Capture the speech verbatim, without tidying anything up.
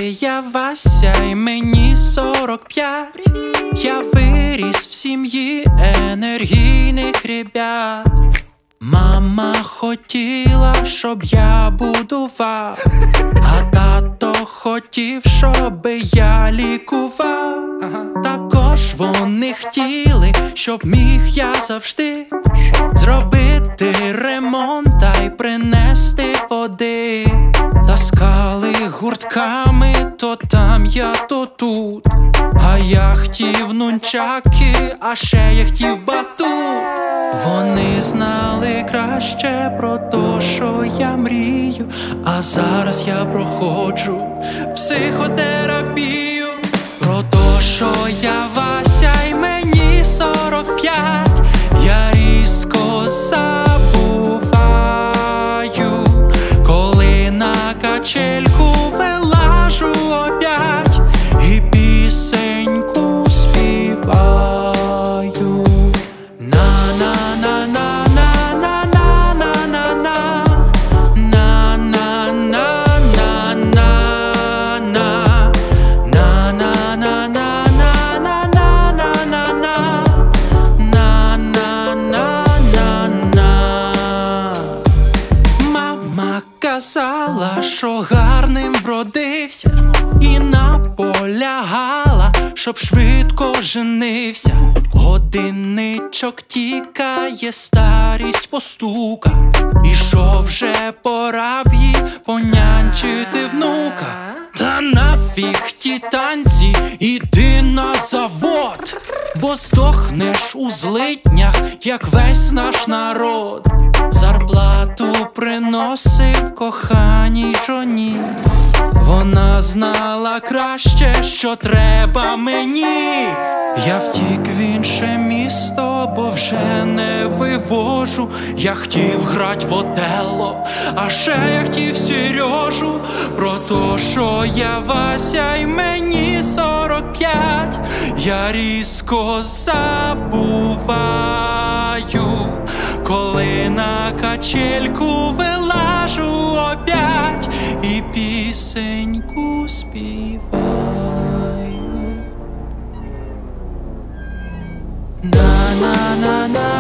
я Вася, і мені сорок п'ять. Я виріс в сім'ї енергійних ребят. Мама хотіла, щоб я будував, а тато хотів, щоб я лікував. Також вони хотіли, щоб міг я завжди зробити ремонт та й принести води. Таскали гуртками, то там я, то тут. А я хотів нунчаки, а ще я хотів батут. Вони знали краще про то, що я мрію, а зараз я проходжу психотерапію. Про то, що я Вася, і мені сорок п'ять. Я різко забуваю, коли на качельку вилажу опять і пісеньку співаю. Казала, що гарним вродився, і наполягала, щоб швидко женився. Годинничок тікає, старість постука, і що вже пора б їй понянчити внука. Та нафіг ті танці, іди на завод, бо здохнеш у злиднях, як весь наш народ. Зарплату приносив коханій жоні, вона знала краще, що треба мені. Я втік в інше місто, бо вже не вивожу. Я хотів грать в Отелло, а ще я хотів Сережу. Про то, що я Вася, і мені сорок п'ять. Я різко забуваю, коли на качельку вилажу опять і пісеньку співаю. На-на-на-на.